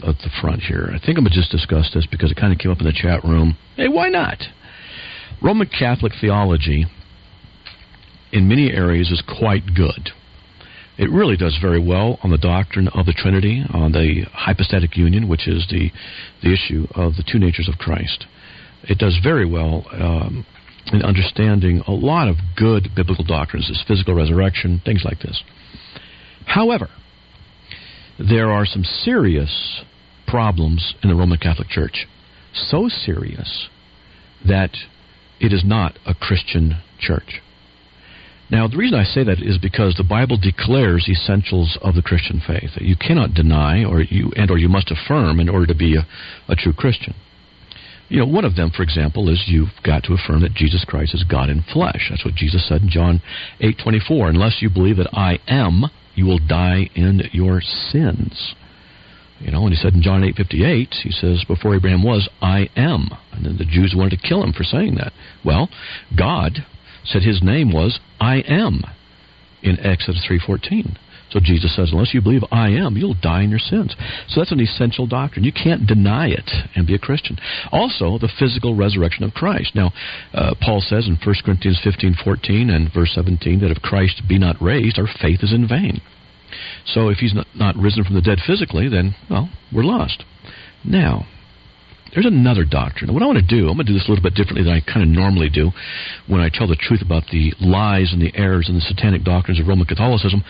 at the front here. I think I'm going to just discuss this because it kind of came up in the chat room. Hey, why not? Roman Catholic theology, in many areas, is quite good. It really does very well on the doctrine of the Trinity, on the hypostatic union, which is the issue of the two natures of Christ. It does very well in understanding a lot of good biblical doctrines, this physical resurrection, things like this. However, there are some serious problems in the Roman Catholic Church, so serious that it is not a Christian church. Now, the reason I say that is because the Bible declares essentials of the Christian faith that you cannot deny or you must affirm in order to be a true Christian. You know, one of them, for example, is you've got to affirm that Jesus Christ is God in flesh. That's what Jesus said in John 8:24. Unless you believe that I am, you will die in your sins. You know, and he said in John 8:58, he says, before Abraham was, I am. And then the Jews wanted to kill him for saying that. Well, God said his name was I am in Exodus 3:14. So Jesus says, unless you believe I am, you'll die in your sins. So that's an essential doctrine. You can't deny it and be a Christian. Also, the physical resurrection of Christ. Now, Paul says in 1 Corinthians 15:14 and verse 17 that if Christ be not raised, our faith is in vain. So if he's not risen from the dead physically, then, well, we're lost. Now, there's another doctrine. What I want to do, I'm going to do this a little bit differently than I kind of normally do when I tell the truth about the lies and the errors and the satanic doctrines of Roman Catholicism.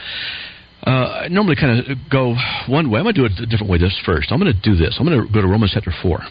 I normally kind of go one way. I'm going to do it a different way this first. I'm going to do this. I'm going to go to Romans chapter 4.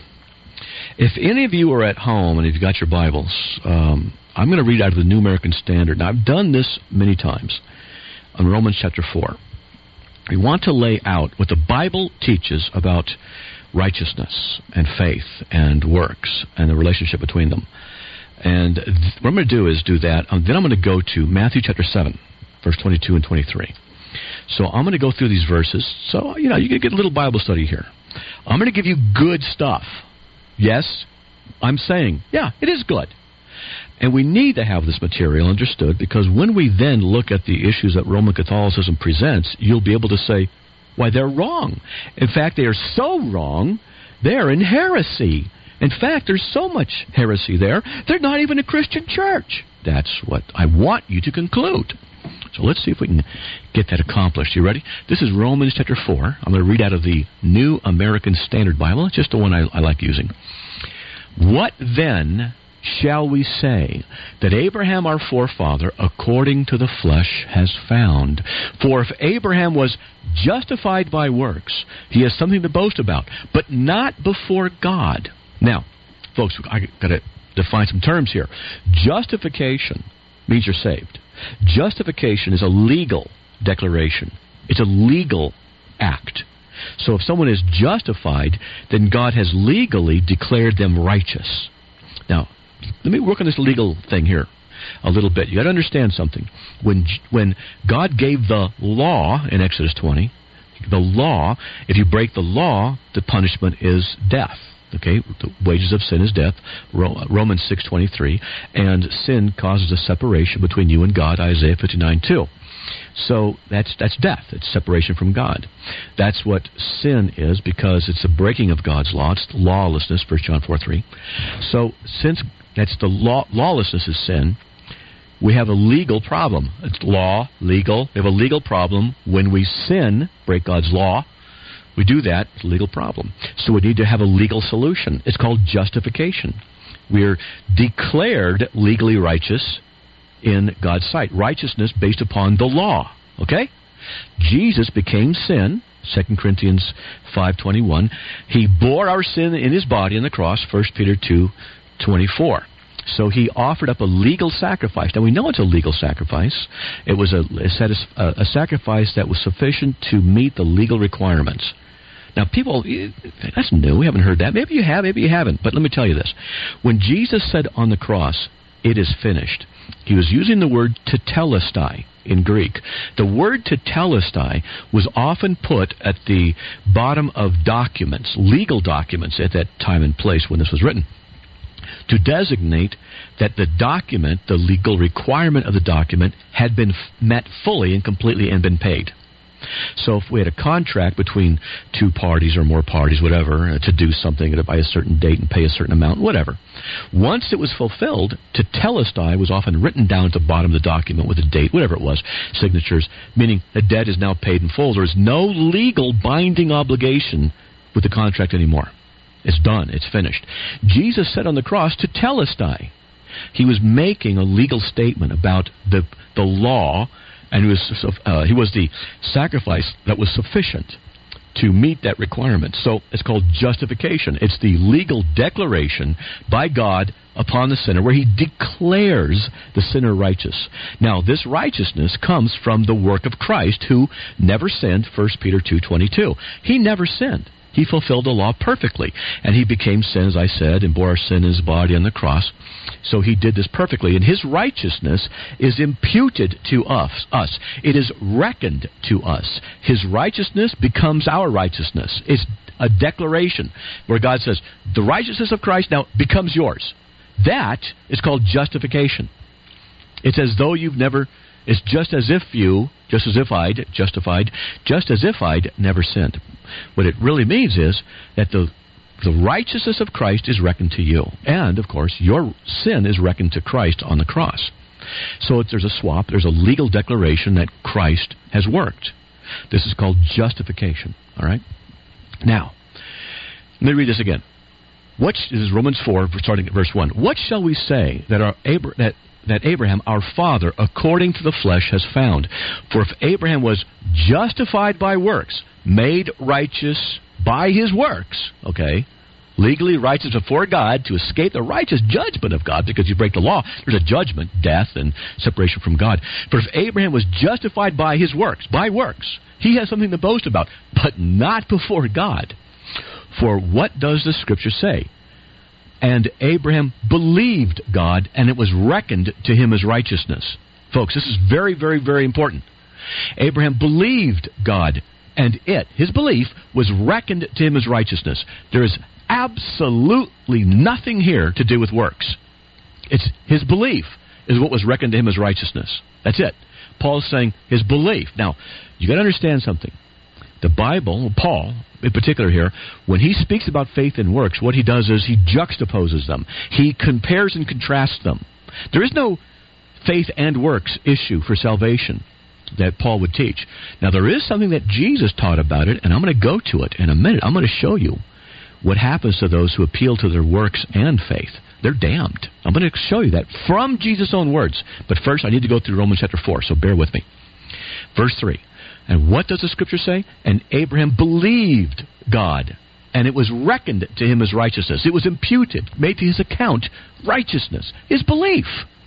If any of you are at home and if you've got your Bibles, I'm going to read out of the New American Standard. Now, I've done this many times on Romans chapter 4. We want to lay out what the Bible teaches about righteousness and faith and works and the relationship between them. And what I'm going to do is do that. Then I'm going to go to Matthew chapter 7, verse 22 and 23. So I'm going to go through these verses. So, you can get a little Bible study here. I'm going to give you good stuff. Yes, I'm saying, yeah, it is good. And we need to have this material understood because when we then look at the issues that Roman Catholicism presents, you'll be able to say, why, they're wrong. In fact, they are so wrong, they're in heresy. In fact, there's so much heresy there, they're not even a Christian church. That's what I want you to conclude. So let's see if we can get that accomplished. You ready? This is Romans chapter 4. I'm going to read out of the New American Standard Bible. It's just the one I like using. What then shall we say that Abraham our forefather according to the flesh has found? For if Abraham was justified by works, he has something to boast about, but not before God. Now, folks, I got to define some terms here. Justification means you're saved. Justification is a legal declaration. It's a legal act. So if someone is justified, then God has legally declared them righteous. Now, let me work on this legal thing here a little bit. You got to understand something. When God gave the law in Exodus 20, the law, if you break the law, the punishment is death. Okay, the wages of sin is death, Romans 6:23, and sin causes a separation between you and God, Isaiah 59:2. So that's death. It's separation from God. That's what sin is because it's a breaking of God's law. It's lawlessness, 1 John 4:3. So since that's the lawlessness is sin, we have a legal problem. It's law, legal. We have a legal problem when we sin, break God's law. We do that, it's a legal problem. So we need to have a legal solution. It's called justification. We're declared legally righteous in God's sight. Righteousness based upon the law. Okay? Jesus became sin, 2 Corinthians 5:21. He bore our sin in his body on the cross, 1 Peter 2:24. So he offered up a legal sacrifice. Now we know it's a legal sacrifice. It was a sacrifice that was sufficient to meet the legal requirements. Now people, that's new. We haven't heard that. Maybe you have, maybe you haven't. But let me tell you this. When Jesus said on the cross, it is finished, he was using the word tetelestai in Greek. The word tetelestai was often put at the bottom of documents, legal documents at that time and place when this was written, to designate that the document, the legal requirement of the document, had been met fully and completely and been paid. So if we had a contract between two parties or more parties, whatever, to do something by a certain date and pay a certain amount, whatever, once it was fulfilled, tetelestai was often written down at the bottom of the document with a date, whatever it was, signatures, meaning the debt is now paid in full. There is no legal binding obligation with the contract anymore. It's done. It's finished. Jesus said on the cross, tetelestai. He was making a legal statement about the law, and he was the sacrifice that was sufficient to meet that requirement. So it's called justification. It's the legal declaration by God upon the sinner where he declares the sinner righteous. Now, this righteousness comes from the work of Christ, who never sinned, 1 Peter 2:22. He never sinned. He fulfilled the law perfectly. And he became sin, as I said, and bore our sin in his body on the cross. So he did this perfectly. And his righteousness is imputed to us. It is reckoned to us. His righteousness becomes our righteousness. It's a declaration where God says, the righteousness of Christ now becomes yours. That is called justification. It's as though you've never... It's just as if I'd never sinned. What it really means is that the righteousness of Christ is reckoned to you. And, of course, your sin is reckoned to Christ on the cross. So there's a swap. There's a legal declaration that Christ has worked. This is called justification. All right? Now, let me read this again. This is Romans 4, starting at verse 1. What shall we say that Abraham, our father, according to the flesh, has found? For if Abraham was justified by works, made righteous by his works, okay, legally righteous before God to escape the righteous judgment of God, because you break the law, there's a judgment, death, and separation from God. For if Abraham was justified by his works, he has something to boast about, but not before God. For what does the Scripture say? And Abraham believed God, and it was reckoned to him as righteousness. Folks, this is very, very, very important. Abraham believed God, and his belief, was reckoned to him as righteousness. There is absolutely nothing here to do with works. It's his belief is what was reckoned to him as righteousness. That's it. Paul's saying his belief. Now, you got to understand something. The Bible, Paul in particular here, when he speaks about faith and works, what he does is he juxtaposes them. He compares and contrasts them. There is no faith and works issue for salvation that Paul would teach. Now, there is something that Jesus taught about it, and I'm going to go to it in a minute. I'm going to show you what happens to those who appeal to their works and faith. They're damned. I'm going to show you that from Jesus' own words. But first, I need to go through Romans chapter 4, so bear with me. Verse 3. And what does the Scripture say? And Abraham believed God, and it was reckoned to him as righteousness. It was imputed, made to his account, righteousness, his belief.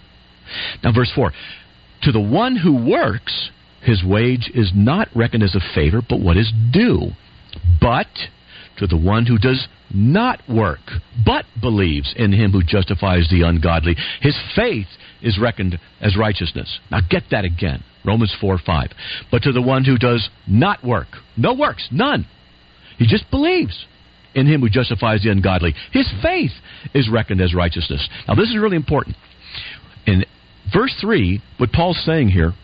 Now, verse 4. To the one who works, his wage is not reckoned as a favor, but what is due. But to the one who does not work, but believes in him who justifies the ungodly, his faith is reckoned as righteousness. Now get that again. Romans 4:5. But to the one who does not work, no works, none. He just believes in him who justifies the ungodly. His faith is reckoned as righteousness. Now this is really important. In verse 3, what Paul's saying here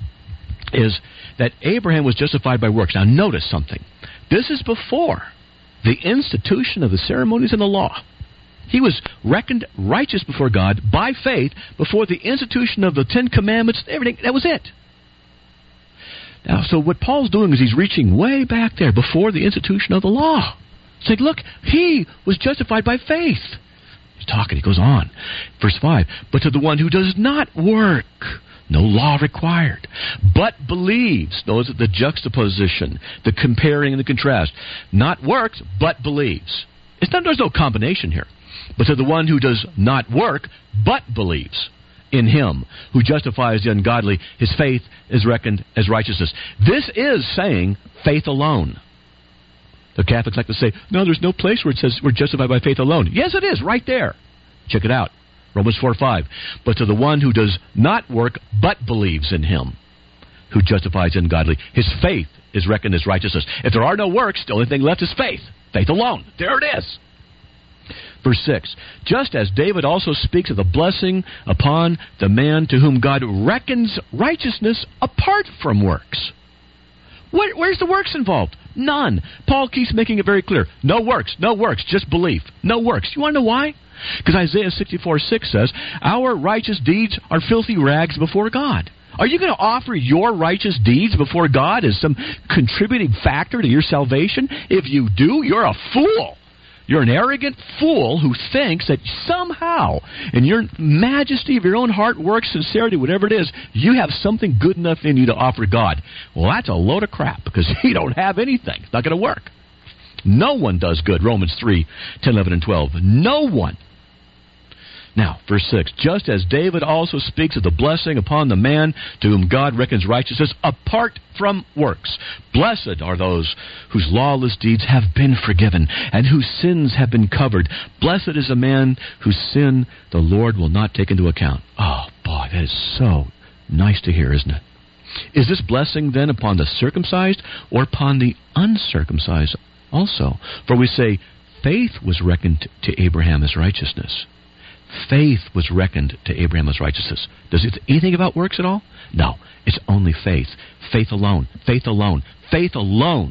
is that Abraham was justified by works. Now notice something. This is before the institution of the ceremonies and the law. He was reckoned righteous before God by faith before the institution of the Ten Commandments, everything. That was it. Now, so what Paul's doing is he's reaching way back there before the institution of the law. It's like, look, he was justified by faith. He's talking, he goes on. Verse 5, but to the one who does not work, no law required, but believes. Notice the juxtaposition, the comparing and the contrast. Not works, but believes. There's no combination here. But to the one who does not work, but believes in him who justifies the ungodly, his faith is reckoned as righteousness. This is saying faith alone. The Catholics like to say, no, there's no place where it says we're justified by faith alone. Yes, it is, right there. Check it out. Romans 4:5. But to the one who does not work, but believes in him who justifies the ungodly, his faith is reckoned as righteousness. If there are no works, the only thing left is faith. Faith alone. There it is. Verse 6, just as David also speaks of the blessing upon the man to whom God reckons righteousness apart from works. Where's the works involved? None. Paul keeps making it very clear. No works, just belief. No works. You want to know why? Because Isaiah 64:6 says, our righteous deeds are filthy rags before God. Are you going to offer your righteous deeds before God as some contributing factor to your salvation? If you do, you're a fool. You're an arrogant fool who thinks that somehow, in your majesty of your own heart, work, sincerity, whatever it is, you have something good enough in you to offer God. Well, that's a load of crap, because you don't have anything. It's not going to work. No one does good, Romans 3:10, 11, and 12. No one. Now, verse 6, just as David also speaks of the blessing upon the man to whom God reckons righteousness apart from works. Blessed are those whose lawless deeds have been forgiven and whose sins have been covered. Blessed is a man whose sin the Lord will not take into account. Oh, boy, that is so nice to hear, isn't it? Is this blessing then upon the circumcised or upon the uncircumcised also? For we say, faith was reckoned to Abraham as righteousness. Faith was reckoned to Abraham as righteousness. Does it anything about works at all? No. It's only faith. Faith alone. Faith alone. Faith alone.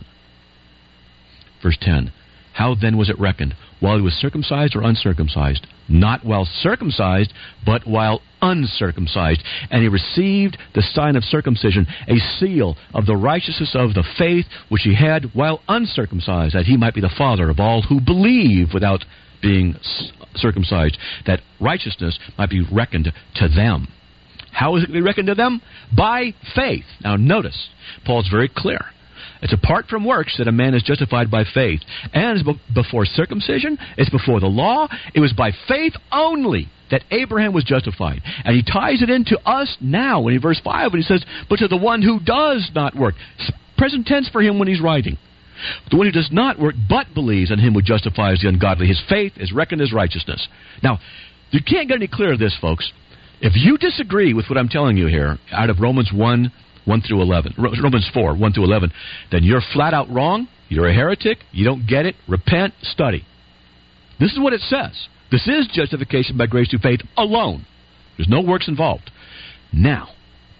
Verse 10. How then was it reckoned? While he was circumcised or uncircumcised? Not while circumcised, but while uncircumcised. And he received the sign of circumcision, a seal of the righteousness of the faith which he had while uncircumcised, that he might be the father of all who believe without being circumcised, that righteousness might be reckoned to them. How is it to be reckoned to them? By faith. Now notice, Paul's very clear. It's apart from works that a man is justified by faith. And it's before circumcision, it's before the law. It was by faith only that Abraham was justified. And he ties it into us now in verse 5 when he says, but to the one who does not work. Present tense for him when he's writing. The one who does not work but believes in him who justifies the ungodly. His faith is reckoned as righteousness. Now, you can't get any clearer of this, folks. If you disagree with what I'm telling you here out of Romans 1 through 11, Romans 4, 1 through 11, then you're flat out wrong. You're a heretic. You don't get it. Repent. Study. This is what it says. This is justification by grace through faith alone. There's no works involved. Now,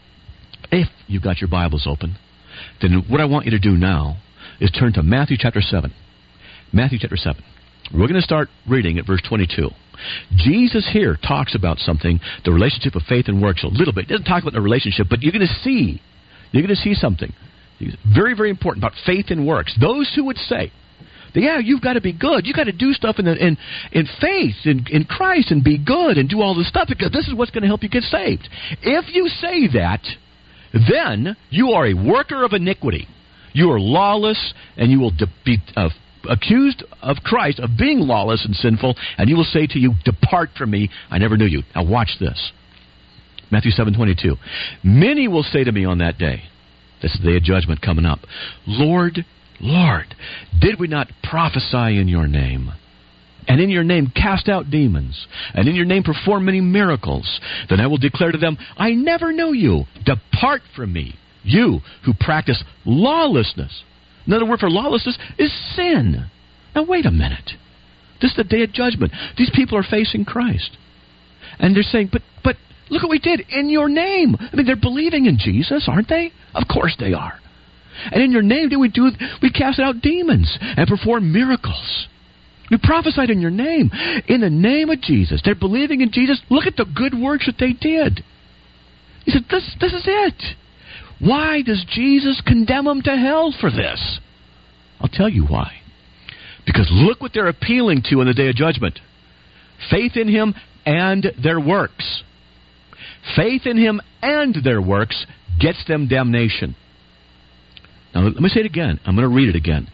if you've got your Bibles open, then what I want you to do now is turn to Matthew chapter 7. Matthew chapter 7. We're going to start reading at verse 22. Jesus here talks about something, the relationship of faith and works a little bit. He doesn't talk about the relationship, but you're going to see something very, very important about faith and works. Those who would say, yeah, you've got to be good. You've got to do stuff in faith, in Christ, and be good and do all this stuff because this is what's going to help you get saved. If you say that, then you are a worker of iniquity. You are lawless, and you will be accused of Christ of being lawless and sinful, and he will say to you, depart from me, I never knew you. Now watch this. Matthew 7:22. Many will say to me on that day, this is the day of judgment coming up, Lord, Lord, did we not prophesy in your name? And in your name cast out demons, and in your name perform many miracles? Then I will declare to them, I never knew you. Depart from me, you who practice lawlessness. Another word for lawlessness is sin. Now wait a minute. This is the day of judgment. These people are facing Christ. And they're saying, but look what we did in your name. I mean, they're believing in Jesus, aren't they? Of course they are. And in your name we cast out demons and perform miracles. We prophesied in your name. In the name of Jesus. They're believing in Jesus. Look at the good works that they did. He said, this is it. Why does Jesus condemn them to hell for this? I'll tell you why. Because look what they're appealing to in the day of judgment. Faith in him and their works. Faith in him and their works gets them damnation. Now, let me say it again. I'm going to read it again.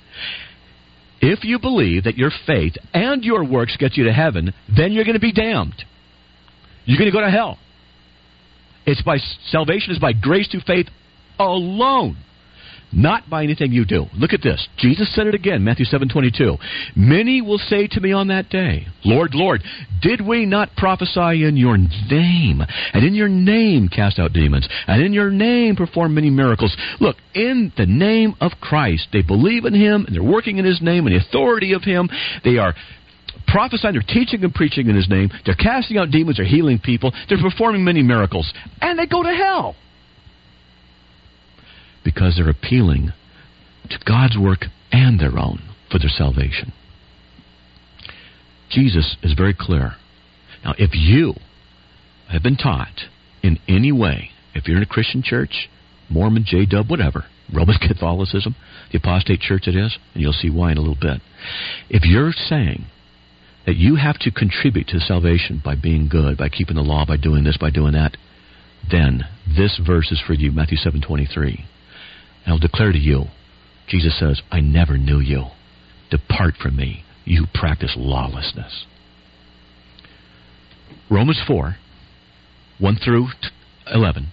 If you believe that your faith and your works get you to heaven, then you're going to be damned. You're going to go to hell. Salvation is by grace through faith alone, not by anything you do. Look at this. Jesus said it again, Matthew 7:22. Many will say to me on that day, Lord, Lord, did we not prophesy in your name? And in your name cast out demons? And in your name perform many miracles? Look, in the name of Christ, they believe in him, and they're working in his name, and the authority of him. They are prophesying, they're teaching and preaching in his name. They're casting out demons, they're healing people. They're performing many miracles. And they go to hell. Because they're appealing to God's work and their own for their salvation. Jesus is very clear. Now, if you have been taught in any way, if you're in a Christian church, Mormon, J-Dub, whatever, Roman Catholicism, the apostate church it is, and you'll see why in a little bit. If you're saying that you have to contribute to salvation by being good, by keeping the law, by doing this, by doing that, then this verse is for you, Matthew 7:23. And I'll declare to you, Jesus says, I never knew you. Depart from me, you who practice lawlessness. Romans 4, 1 through 11.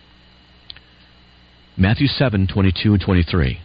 Matthew 7:22 and 23.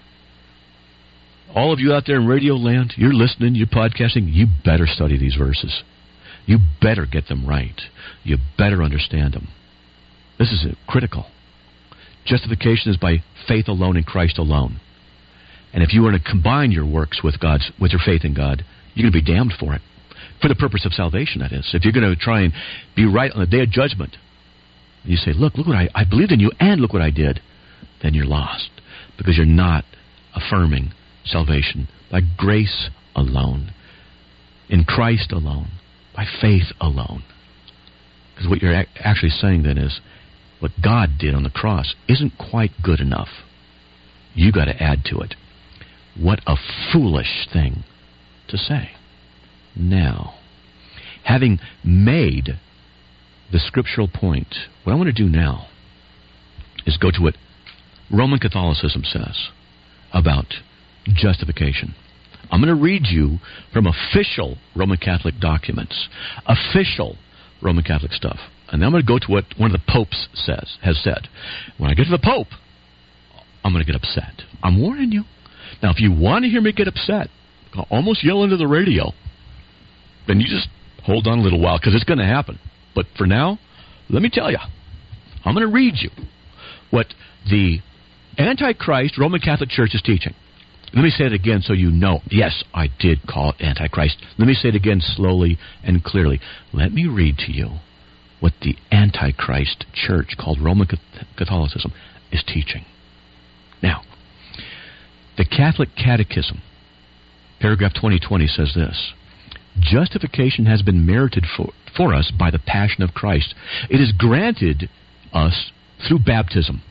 All of you out there in radio land, you're listening, you're podcasting, you better study these verses. You better get them right. You better understand them. This is critical. Justification is by faith alone in Christ alone. And if you were to combine your works with your faith in God, you're going to be damned for it. For the purpose of salvation, that is. If you're going to try and be right on the day of judgment, you say, look what I believed in you and look what I did, then you're lost. Because you're not affirming salvation by grace alone, in Christ alone, by faith alone. Because what you're actually saying then is, what God did on the cross isn't quite good enough. You got to add to it. What a foolish thing to say. Now, having made the scriptural point, what I want to do now is go to what Roman Catholicism says about justification. I'm going to read you from official Roman Catholic documents, official Roman Catholic stuff. And then I'm going to go to what one of the popes has said. When I get to the Pope, I'm going to get upset. I'm warning you. Now, if you want to hear me get upset, I'll almost yell into the radio, then you just hold on a little while, because it's going to happen. But for now, let me tell you, I'm going to read you what the Antichrist Roman Catholic Church is teaching. Let me say it again so you know. Yes, I did call it Antichrist. Let me say it again slowly and clearly. Let me read to you what the Antichrist Church, called Roman Catholicism, is teaching. Now, the Catholic Catechism, paragraph 2020, says this: justification has been merited for us by the passion of Christ. It is granted us through baptism.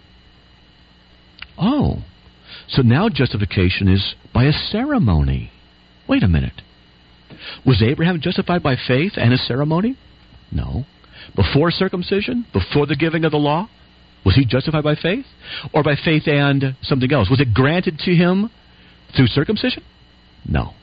Oh, so now justification is by a ceremony. Wait a minute. Was Abraham justified by faith and a ceremony? No. Before circumcision? Before the giving of the law? Was he justified by faith? Or by faith and something else? Was it granted to him through circumcision? No.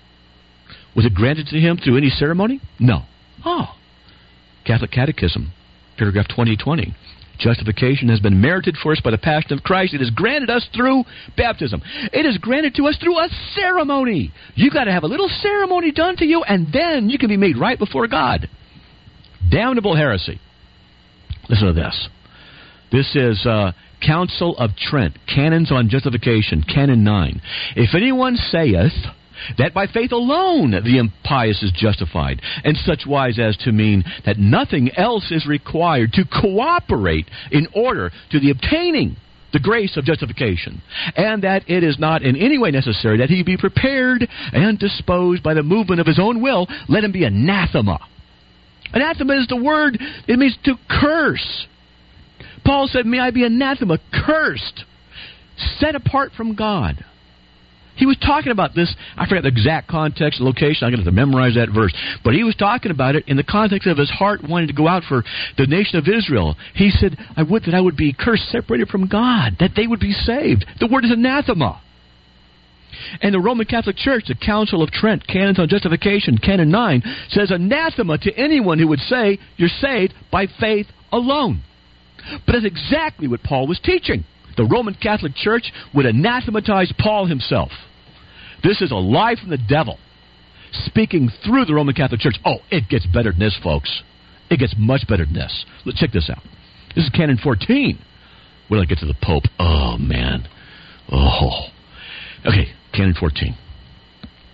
Was it granted to him through any ceremony? No. Oh. Catholic Catechism, paragraph 2020. Justification has been merited for us by the passion of Christ. It is granted us through baptism. It is granted to us through a ceremony. You got to have a little ceremony done to you, and then you can be made right before God. Damnable heresy. Listen to this. This is Council of Trent, Canons on Justification, Canon 9. If anyone saith that by faith alone the impious is justified, and such wise as to mean that nothing else is required to cooperate in order to the obtaining the grace of justification, and that it is not in any way necessary that he be prepared and disposed by the movement of his own will, let him be anathema. Anathema is the word, it means to curse. Paul said, may I be anathema, cursed, set apart from God. He was talking about this, I forgot the exact context and location, I'm going to have to memorize that verse, but he was talking about it in the context of his heart wanting to go out for the nation of Israel. He said, I would that I would be cursed, separated from God, that they would be saved. The word is anathema. And the Roman Catholic Church, the Council of Trent, Canons on Justification, Canon 9, says anathema to anyone who would say you're saved by faith alone. But that's exactly what Paul was teaching. The Roman Catholic Church would anathematize Paul himself. This is a lie from the devil, speaking through the Roman Catholic Church. Oh, it gets better than this, folks. It gets much better than this. Let's check this out. This is Canon 14. When I get to the Pope, oh, man. Oh. Okay, Canon 14.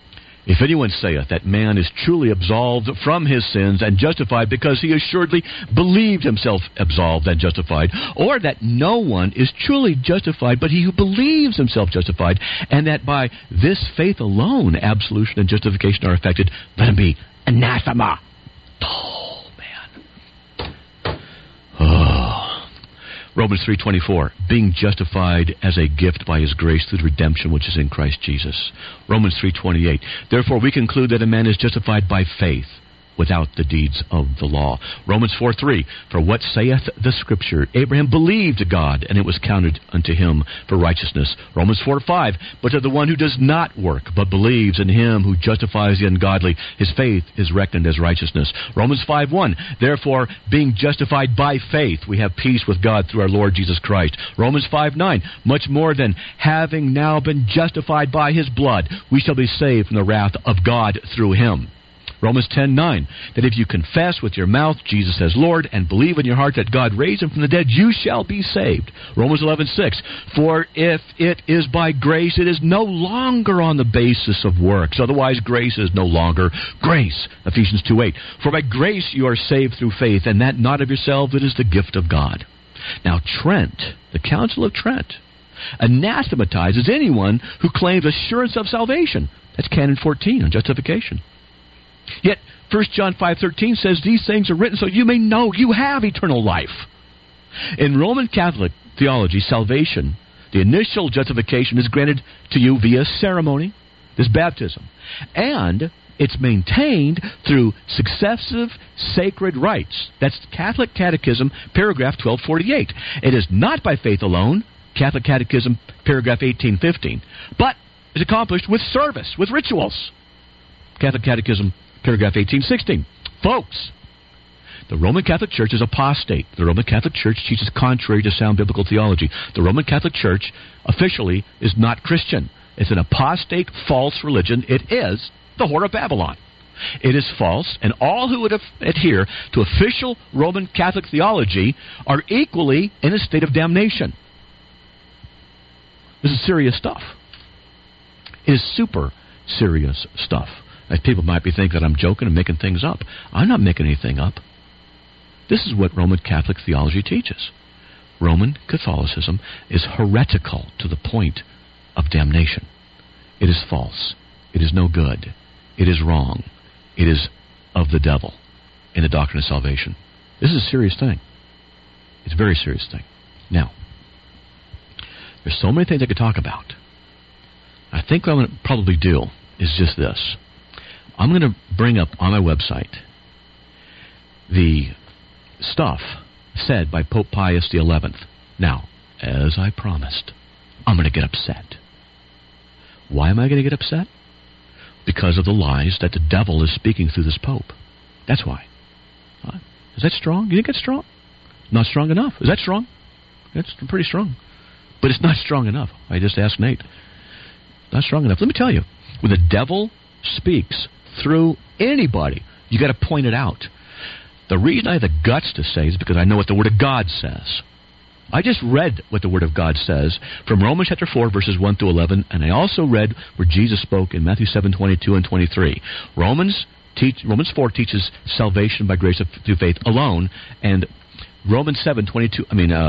If anyone saith that man is truly absolved from his sins and justified because he assuredly believed himself absolved and justified, or that no one is truly justified but he who believes himself justified, and that by this faith alone absolution and justification are effected, let him be anathema. Oh, man. Oh. Romans 3:24, being justified as a gift by his grace through the redemption which is in Christ Jesus. Romans 3:28, therefore we conclude that a man is justified by faith without the deeds of the law. Romans 4:3, for what saith the Scripture? Abraham believed God, and it was counted unto him for righteousness. Romans 4:5, but to the one who does not work, but believes in him who justifies the ungodly, his faith is reckoned as righteousness. Romans 5:1, therefore, being justified by faith, we have peace with God through our Lord Jesus Christ. Romans 5:9, much more than having now been justified by his blood, we shall be saved from the wrath of God through him. Romans 10:9, that if you confess with your mouth Jesus as Lord and believe in your heart that God raised him from the dead, you shall be saved. Romans 11:6, for if it is by grace, it is no longer on the basis of works. Otherwise, grace is no longer grace. Ephesians 2:8, for by grace you are saved through faith, and that not of yourselves, it is the gift of God. Now Trent, the Council of Trent, anathematizes anyone who claims assurance of salvation. That's Canon 14 on justification. Yet 1 John 5:13 says these things are written so you may know you have eternal life. In Roman Catholic theology, salvation, the initial justification, is granted to you via ceremony, this baptism, and it's maintained through successive sacred rites. That's Catholic Catechism, paragraph 1248. It is not by faith alone, Catholic Catechism, paragraph 1815, but is accomplished with service, with rituals. Catholic Catechism, paragraph 1816. Folks, the Roman Catholic Church is apostate. The Roman Catholic Church teaches contrary to sound biblical theology. The Roman Catholic Church officially is not Christian. It's an apostate, false religion. It is the Whore of Babylon. It is false, and all who would adhere to official Roman Catholic theology are equally in a state of damnation. This is serious stuff. It is super serious stuff. As people might be thinking that I'm joking and making things up. I'm not making anything up. This is what Roman Catholic theology teaches. Roman Catholicism is heretical to the point of damnation. It is false. It is no good. It is wrong. It is of the devil in the doctrine of salvation. This is a serious thing. It's a very serious thing. Now, there's so many things I could talk about. I think what I'm going to probably do is just this. I'm going to bring up on my website the stuff said by Pope Pius XI. Now, as I promised, I'm going to get upset. Why am I going to get upset? Because of the lies that the devil is speaking through this Pope. That's why. Is that strong? You think that's strong? Not strong enough. Is that strong? That's pretty strong. But it's not strong enough. I just asked Nate. Not strong enough. Let me tell you, when the devil speaks through anybody, you got to point it out. The reason I have the guts to say is because I know what the Word of God says. I just read what the Word of God says from Romans chapter 4, verses 1 through 11, and I also read where Jesus spoke in Matthew 7, 22 and 23. Romans 4 teaches salvation by grace through faith alone, and Matthew 7, 22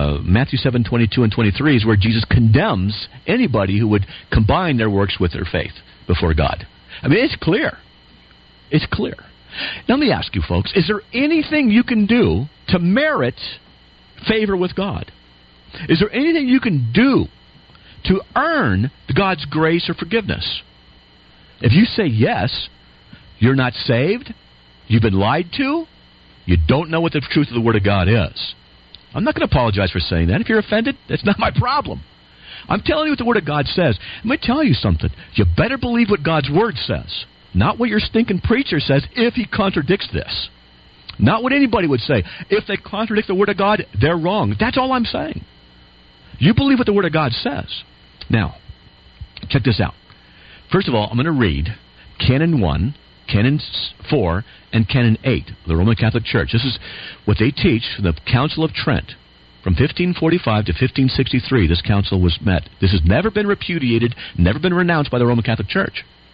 and 23 is where Jesus condemns anybody who would combine their works with their faith before God. I mean, it's clear. It's clear. Now, let me ask you, folks, is there anything you can do to merit favor with God? Is there anything you can do to earn God's grace or forgiveness? If you say yes, you're not saved, you've been lied to, you don't know what the truth of the Word of God is. I'm not going to apologize for saying that. If you're offended, that's not my problem. I'm telling you what the Word of God says. Let me tell you something. You better believe what God's Word says. Not what your stinking preacher says if he contradicts this. Not what anybody would say. If they contradict the Word of God, they're wrong. That's all I'm saying. You believe what the Word of God says. Now, check this out. First of all, I'm going to read Canon 1, Canon 4, and Canon 8 of the Roman Catholic Church. This is what they teach from the Council of Trent. From 1545 to 1563, this council was met. This has never been repudiated, never been renounced by the Roman Catholic Church.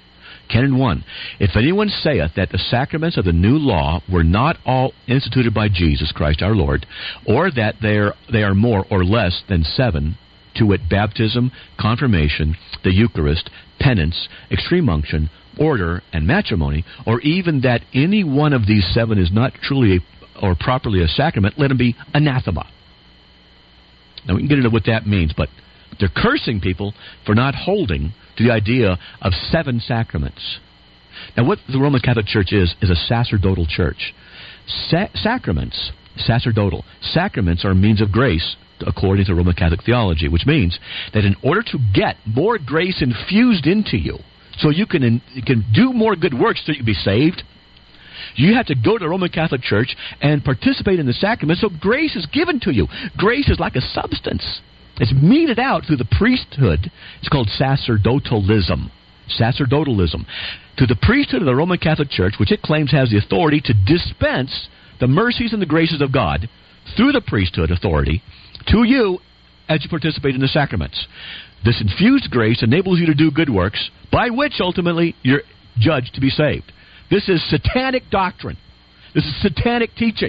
Canon 1, if anyone saith that the sacraments of the new law were not all instituted by Jesus Christ our Lord, or that they are more or less than 7, to wit, baptism, confirmation, the Eucharist, penance, extreme unction, order, and matrimony, or even that any one of these 7 is not truly or properly a sacrament, let him be anathema. Now, we can get into what that means, but they're cursing people for not holding to the idea of 7 sacraments. Now, what the Roman Catholic Church is a sacerdotal church. Sacraments, sacerdotal. Sacraments are means of grace, according to Roman Catholic theology, which means that in order to get more grace infused into you, so you can do more good works so you can be saved, you have to go to the Roman Catholic Church and participate in the sacraments, so grace is given to you. Grace is like a substance. It's meted out through the priesthood. It's called sacerdotalism. Sacerdotalism. To the priesthood of the Roman Catholic Church, which it claims has the authority to dispense the mercies and the graces of God through the priesthood authority to you as you participate in the sacraments. This infused grace enables you to do good works, by which ultimately you're judged to be saved. This is satanic doctrine. This is satanic teaching.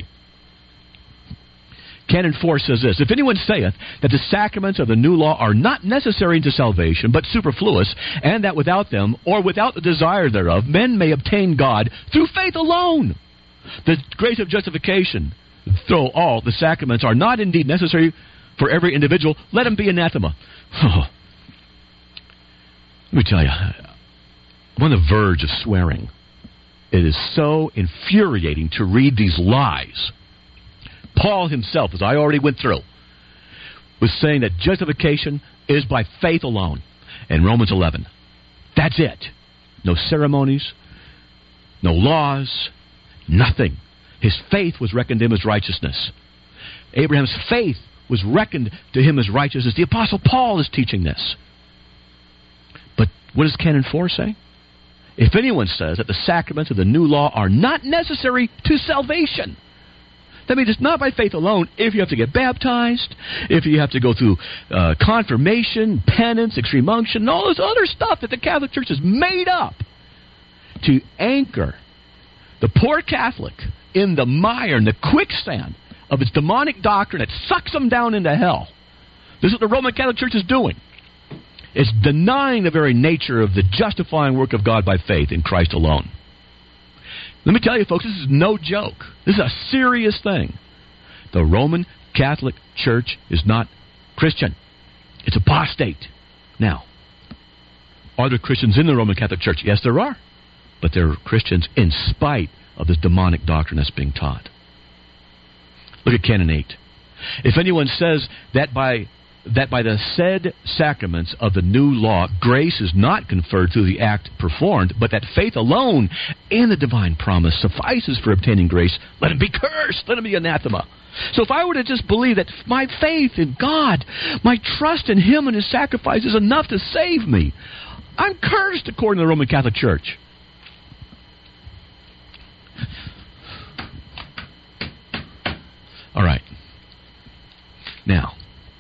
Canon 4 says this, if anyone saith that the sacraments of the new law are not necessary unto salvation, but superfluous, and that without them, or without the desire thereof, men may obtain God through faith alone. The grace of justification, though all the sacraments are not indeed necessary for every individual, let him be anathema. Let me tell you, I'm on the verge of swearing. It is so infuriating to read these lies. Paul himself, as I already went through, was saying that justification is by faith alone. In Romans 11. That's it. No ceremonies, no laws, nothing. His faith was reckoned to him as righteousness. Abraham's faith was reckoned to him as righteousness. The Apostle Paul is teaching this. But what does Canon 4 say? If anyone says that the sacraments of the new law are not necessary to salvation, that means it's not by faith alone. If you have to get baptized, if you have to go through confirmation, penance, extreme unction, and all this other stuff that the Catholic Church has made up to anchor the poor Catholic in the mire and the quicksand of its demonic doctrine that sucks them down into hell. This is what the Roman Catholic Church is doing. It's denying the very nature of the justifying work of God by faith in Christ alone. Let me tell you, folks, this is no joke. This is a serious thing. The Roman Catholic Church is not Christian. It's apostate. Now, are there Christians in the Roman Catholic Church? Yes, there are. But they're Christians in spite of this demonic doctrine that's being taught. Look at Canon 8. If anyone says that by the said sacraments of the new law, grace is not conferred through the act performed, but that faith alone and the divine promise suffices for obtaining grace, let him be cursed, let him be anathema. So if I were to just believe that my faith in God, my trust in Him and His sacrifice is enough to save me, I'm cursed according to the Roman Catholic Church. All right. Now,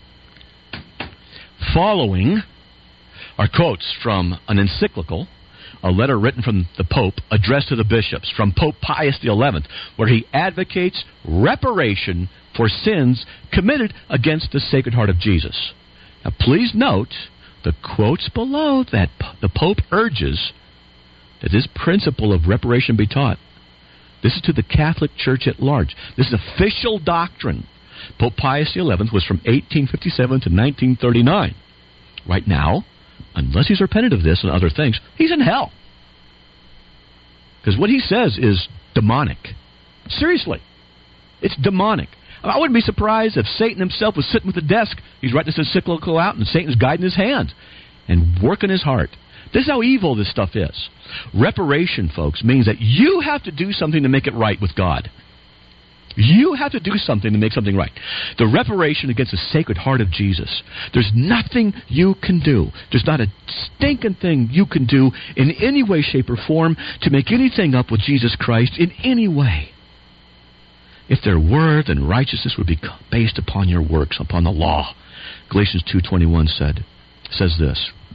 following are quotes from an encyclical, a letter written from the Pope addressed to the bishops from Pope Pius XI, where he advocates reparation for sins committed against the Sacred Heart of Jesus. Now, please note the quotes below that the Pope urges that this principle of reparation be taught. This is to the Catholic Church at large. This is official doctrine. Pope Pius XI was from 1857 to 1939. Right now, unless he's repented of this and other things, he's in hell. Because what he says is demonic. Seriously. It's demonic. I wouldn't be surprised if Satan himself was sitting with the desk. He's writing this encyclical out, and Satan's guiding his hand and working his heart. This is how evil this stuff is. Reparation, folks, means that you have to do something to make it right with God. You have to do something to make something right. The reparation against the Sacred Heart of Jesus. There's nothing you can do. There's not a stinking thing you can do in any way, shape, or form to make anything up with Jesus Christ in any way. If there were, then righteousness would be based upon your works, upon the law. Galatians 2:21 says this,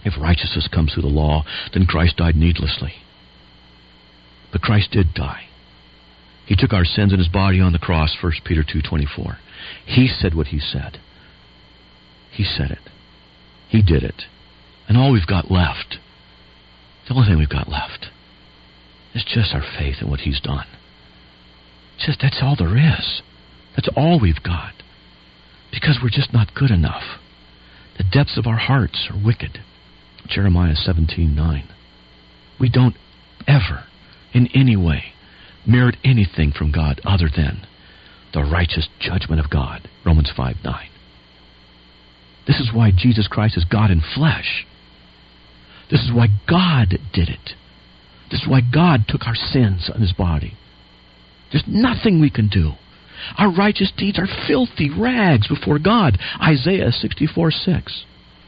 If righteousness comes through the law, then Christ died needlessly. But Christ did die. He took our sins in his body on the cross, 1 Peter 2:24. He said what he said. He said it. He did it. And all we've got left, the only thing we've got left, is just our faith in what he's done. That's all there is. That's all we've got. Because we're just not good enough. The depths of our hearts are wicked. Jeremiah 17:9. We don't ever, in any way, merit anything from God other than the righteous judgment of God. Romans 5:9. This is why Jesus Christ is God in flesh. This is why God did it. This is why God took our sins on his body. There's nothing we can do. Our righteous deeds are filthy rags before God. Isaiah 64:6.